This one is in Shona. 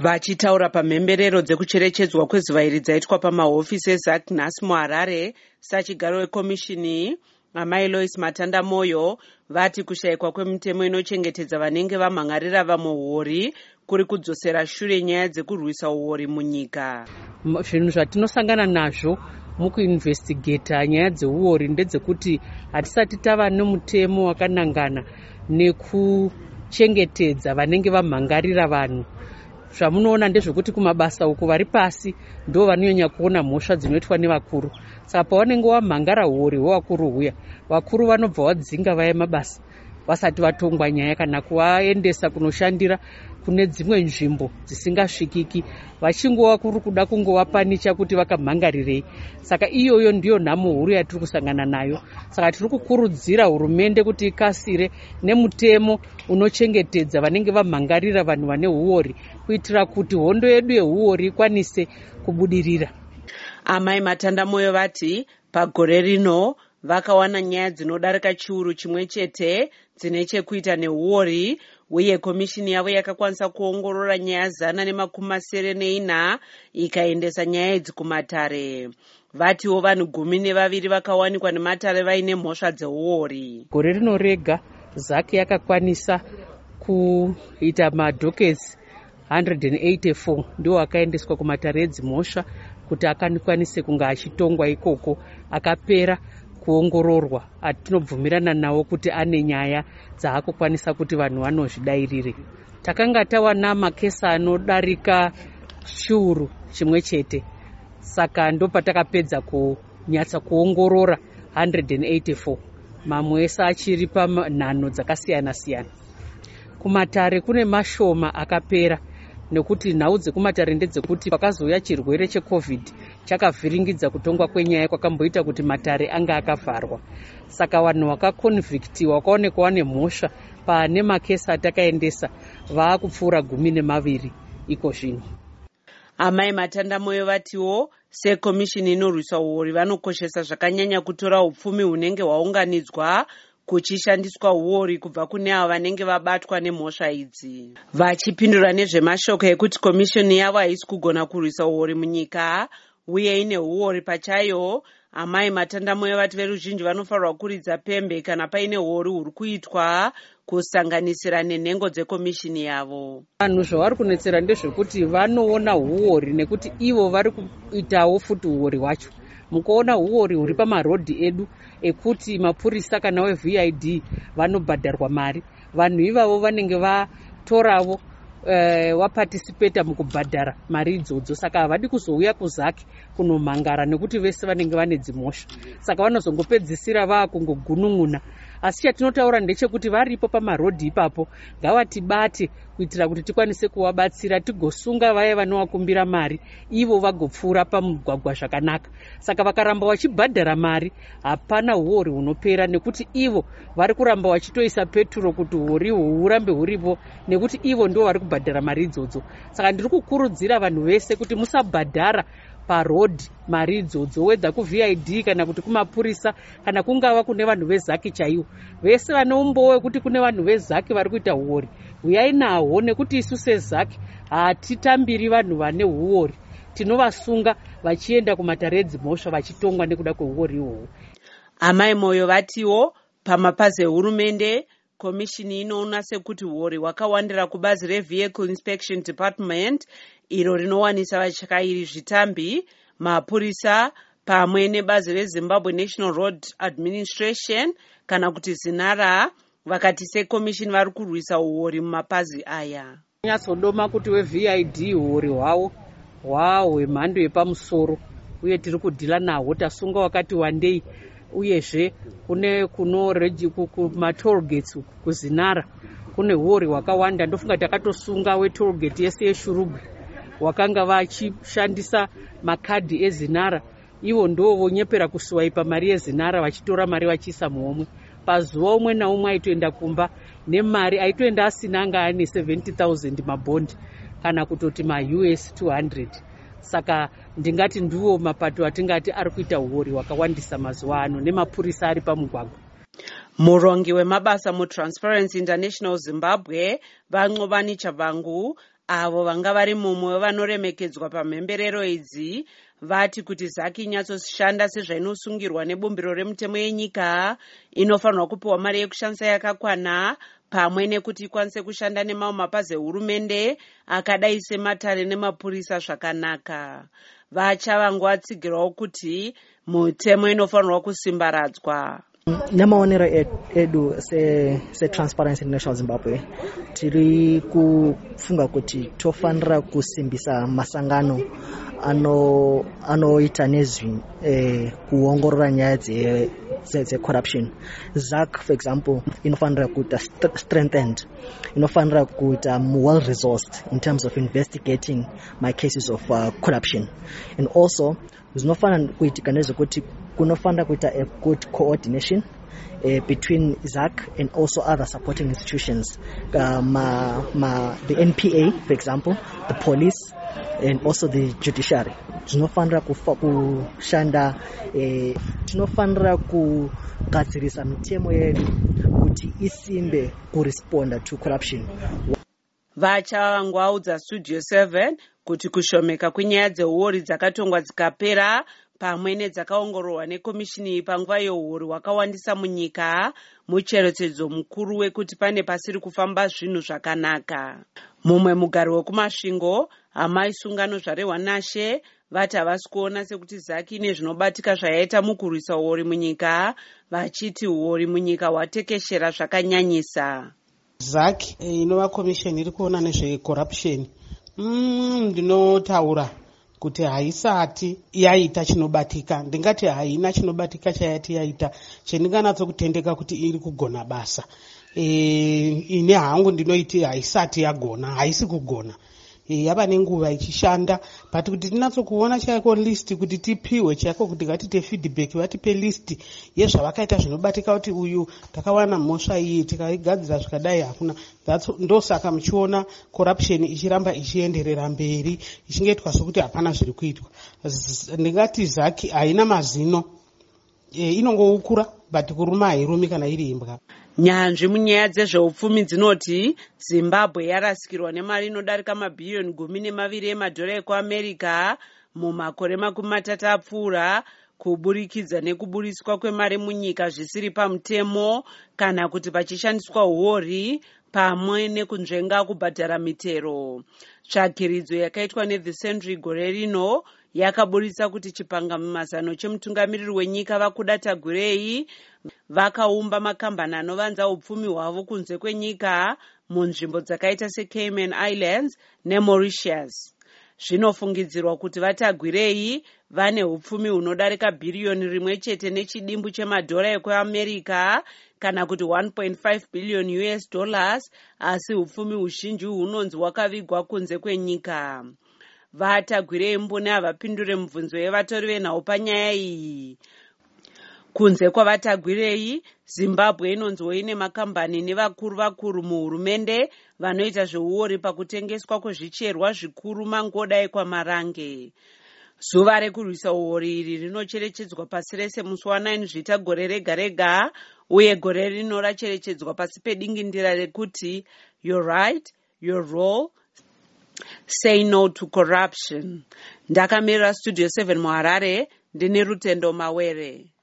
Vachitaura pamhemberero dzekucherechedzwa kwezuva iri dzaitwa pamahofisi eZAC nhasi muHarare, sachigaro wekomishini amai Lois Matanda Moyo vati kushayikwa kwemutemo inochengetedza vanenge vamhangarira vamwe huori kuri kudzosera shure nyaya dzekurwisa huori munyika. Zvinhu zvatinosangana nazvo mukuinvestigeta nyaya dzeuori ndedzekuti hatisati tava nemutemo wakanangana nekuchengetedza vanenge vamhangarira vanhu. Zvamunoona ndezvekuti kumabasa uku vari pasi ndo vanonyanya kuona mhosva dzinoitwa nevakuru. Saka pavanenge vamhangara huori hwevakuru huya, vakuru vanobva vadzinga vaya mabasa vasati vatongwa nyaya kana kuvaendesa kunoshandira kune dzimwe nzvimbo dzisingasvikiki, vachingova kuri kuda kungovapanicha kuti vakamhangarirei. Saka iyoyo ndiyo nhamo huru yatiri kusangana nayo. Saka tiri kukurudzira hurumende kuti ikasire nemutemo unochengetedza vanenge vamhangarira vanhu vane huori kuitira kuti hondo yedu yehuori ikwanise kubudirira. Amai Matanda Moyo vati pagore rino vakawana nyaya dzinodarika chiuru chimwe chete dzine chekuita nehuori, uye komishini yavo yakakwanisa kuongorora nyaya 194 ikaendesa nyaya idzi kumatare. Vatiwo vanhu 12 vakawanikwa nematare vaine mhosva dzehuori. Gore rino rega ZAC yakakwanisa kuita madhokesi 184 ndio akaendeswa kumatare edzimhosva kuti akakwanise kunge achitongwa ikoko, akapera kuongororwa. Atinobvumirana nawo kuti ane nyaya dzaakukwanisa kuti vanhu vanozvidairire. Takanga tawana makesa anodarika chiuru chimwe chete, saka ndo patakapedza kunyatsa kuongorora 184, mamwe ese achiri panhano dzakasiyana siyana. Kumatare kune mashoma akapera nekuti nhau dzekumatare ndedzekuti pakazouya chirwere cheCovid chakavhiringidza kutongwa kwenyaya kwakamboita kuti matare anga akavharwa. Saka vanhu vakakonvhictiwa vakaonekwa vane mhosva pane makesa atakaendesa vaakupfuura 12 iko zvino. Amai Matanda Moyo vatiwo sekomishini inorwisa huori vanokoshesa zvakanyanya kutora upfumi hunenge hwaunganidzwa kuchishandiswa huori kubva kune avo vanenge vabatwa nemhosva idzi. Vachipindura nezvemashoko ekuti komishini yavo haisi kugona kurwisa huori munyika uye ine huori pachayo, amai Matanda Moyo vati veruzhinji vanofanirwa kuridza pembe kana paine huori huri kuitwa, kusanganisira nenhengo dzekomishini yavo. Vanhu zvavari kunetsera ndezvekuti vanoona huori nekuti ivo vari kuitawo futi huori hwacho. Mukaona huori huri pamarodhi edu ekuti mapurisa kana weVID vanobhadharwa mari, vanhu ivavo vanenge vatoravo wapatisipeta mukubhadhara mari idzodzo. Saka havadi kuzouya kuZAC kunomhangara nekuti vese vanenge vane dzimhosva, saka vanozongopedzisira vaakungogunun'una. Asi chatinotaura ndechekuti varipo pamarodhi ipapo ngavatibate kuitira kuti tikwanise kuvabatsira, tigosunga vaya vanovakumbira mari ivo vagopfuura pamugwagwa zvakanaka. Saka vakaramba vachibhadhara mari hapana huori hunopera, nekuti ivo vari kuramba vachitoisa peturo kuti huori hurambe huripo, nekuti ivo ndio vari kubhadhara mari idzodzo. Saka ndiri kukurudzira vanhu vese kuti musabhadhara parodhi mari idzodzo, wedza kuVID kana kuti kumapurisa kana kungava kune vanhu veZAC chaivo. Vese vane umbowo wekuti kune vanhu veZAC vari kuita huori, uyai nahwo, nekuti isu seZAC hatitambiri vanhu vane huori, tinovasunga vachienda kumatare edzimhosva vachitongwa nekuda kwehuori ihwohwo. Amai Moyo vatiwo pamapazi ehurumende komishini inoona sekuti huori hwakawandira kubazi reVehicle Inspection Department iro rinowanisa vatyairi zvitambi, mapurisa pamwe nebazi reZimbabwe National Road Administration kana kuti ZINARA. Vakati sekomishini vari kurwisa huori mumapazi aya. Nyatsodoma kuti weVID huori hwavo hwemhando yepamusoro uye tiri kudhila nahwo, tasunga wakati wandei. Uyezve kune kumatollgates kuZINARA kune huori hwakawanda. Ndofunga takatosunga wetollgate yese yeShurugwi wakanga vachishandisa makadhi eZINARA. Ivo ndo vonyepera kuswaipa mari yeZINARA vachitora mari vachiisa muhomwe. Pazuva umwe naumwe aitoenda kumba nemari, aitoenda asina anga ane 70,000 mabhondi kana kutoti maUS 200. Saka ndingati ndiwo mapato atingati ari kuita huori hwakawandisa mazuva ano, nemapurisa ari pamugwagwa. Murongi wemabasa muTransparency International Zimbabwe, Vanqobani Chavangu, avo vanga vari mumwe wavanoremekedzwa pamhemberero idzi vati kuti zaki inyatsoshanda sezvainosungirwa nebumbiro remutemo yenyika inofanirwa kupiwa mari yekushandisa yakakwana pamwe nekuti ikwanise kushanda nemamwe mapazi ehurumende akadai sematare nemapurisa zvakanaka. Vachava ngowatsigirawo kuti mutemo inofanirwa kusimbaradzwa. Nemaonero edu se-Transparency International Zimbabwe tiri kufunga kuti tofanira kusimbisa masangano anoita nezvi kuongorora nyaya dze-corruption. ZAC, for example, inofanira kuita strengthened, inofanira kuita well-resourced in terms of investigating my cases of corruption. And also, zvinofanira kuitika nezvekuti kunofanira kuita a good coordination between ZAC and also other supporting institutions, the NPA, for example, the police, and also the judiciary. Tinofanira kushanda, tinofanira kugadzirisa mitemo yedu kuti isimbe kuresponda to corruption. Vachava ngwaudza Studio 7 kuti kushomeka kwenyaya dzeuori dzakatongwa dzikapera pamwe nedzakaongororwa nekomishini panguva yeuori hwakawandisa munyika mucherechedzo mukuru wekuti pane pasiri kufamba zvinhu zvakanaka. Mumwe mugari wekumasvingo, amai Sungano Zvarehwa Nashe, vati havasi kuona sekuti ZAC ine zvinobatika zvayaita mukurwisa uori munyika, vachiti uori munyika hwatekeshera zvakanyanyisa. ZAC inova komisheni iri kuona nezvecorruption, ndinotaura kuti haisati yaita chinobatika. Ndingati haina chinobatika chayati yaita chendinganatso kuti iri kugona basa. Ine hangu ndinoiti haisati yagona, haisi kugona. Yava nenguva ichishanda, but kuti tinatso kuona chaiko list kuti tipiwe chaiko kuti gatite feedback vatipe list yezvavakaita zvinobatika kuti uyu takawana mhosva iyi tikaigadzira zvikadai hakuna. Ndosaka muchiona corruption ichiramba ichienderera mberi ichingetwa sokuti hapana zviri kuitwa. Ndingati ZAC haina mazino, inongoukura but kuruma hairumi kana iri imbwa. Nyanzvi munyaya dzezveupfumi dzinoti Zimbabwe yarasikirwa nemari inodarika mabhiriyoni 12 emadhora ekuAmerica mumakore 3 apfuura kuburikidza nekuburiswa kwemari munyika zvisiri pamutemo kana kuti pachishandiswa huori pamwe nekunzvenga kubhadhara mitero. Tsvakiridzo yakaitwa neThe Sentry gore rino yakaburitsa kuti chipangamazano chemutungamiriri wenyika Vakuda Tagurei vakaumba makambani anovanza upfumi hwavo kunze kwenyika munzvimbo dzakaita seCayman Islands neMauritius. Zvinofungidzirwa kuti vaTagurei vane upfumi hunodarika bhiriyoni 1 nechidimbu chemadhora ekuAmerica kana kuti $1.5 billion, asi upfumi huzhinji hunonzi hwakavigwa kunze kwenyika. VaTagurei mbune havapindure mibvunzo yevatori venhau panyaya iyi. Kunze kwavaTagurei, Zimbabwe inonziwo ine makambani nevakuru muhurumende vanoita zveuori pakutengeswa kwezvicherwa zvikuru mangoda ekwaMarange. Zuva rekurwisa uori iri rinocherechedzwa pasi rese musi wa9 Zvita gore rega rega, uye gore rino racherechedzwa pasi pedingindira rekuti Your Right, Your Role, Say No to Corruption. Ndakamirira Studio 7 muHarare, ndine Rutendo Mawere.